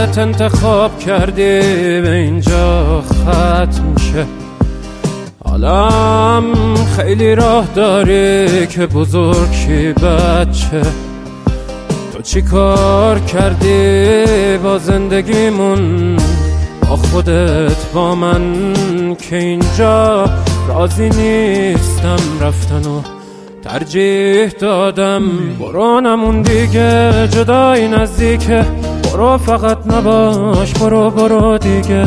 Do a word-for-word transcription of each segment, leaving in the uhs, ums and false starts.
خودت انتخاب کردی به اینجا ختم شه. حالم خیلی راه داری که بزرگ شی بچه. تو چی کار کردی با زندگیمون، با خودت با من، که اینجا راضی نیستم رفتن و ترجیح دادم. برو نمون دیگه جدایی نزدیکه، برو فقط نباش، برو برو دیگه.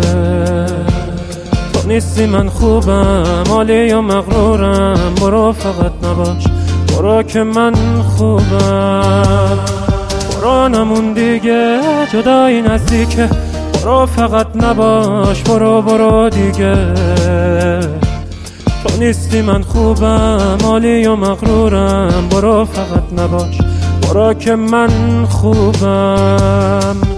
تو نیستی من خوبم، عالی و مغرورم، برو فقط نباش، برو که من خوبم. برو نمون دیگه جدایی نزدیکه، برو فقط نباش، برو برو دیگه. تو نیستی من خوبم، عالی و مغرورم، برو فقط نباش، برو که من خوبم.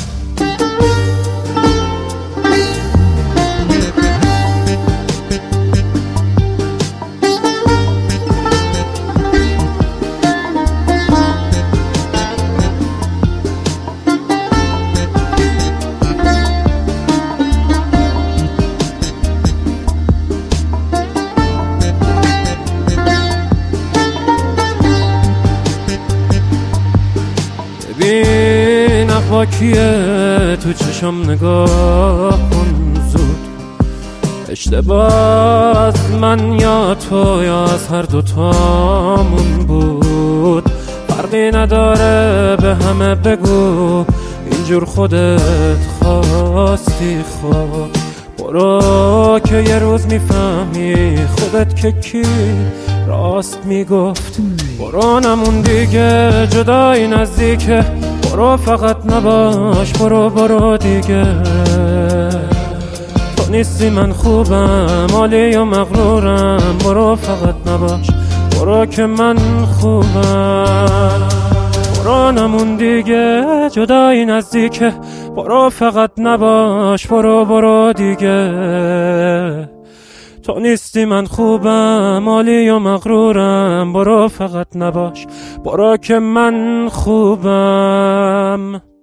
ببین اخواکیه تو چشم نگاه کن زود. اشتباه از من یا تو یا از هر دوتامون بود، فرقی نداره به همه بگو اینجور خودت خواستی. خود برو که یه روز میفهمی خودت که کی راست میگفت. برو نمون دیگه جدایی نزدیکه، برو فقط نباش، برو برو دیگه. تو نیستی من خوبم، عالی و مغرورم، برو فقط نباش، برو که من خوبم. برو نمون دیگه جدایی نزدیکه، برو فقط نباش، برو برو دیگه. تو نیستی من خوبم، عالی و مغرورم، برو فقط نباش، برو که من خوبم.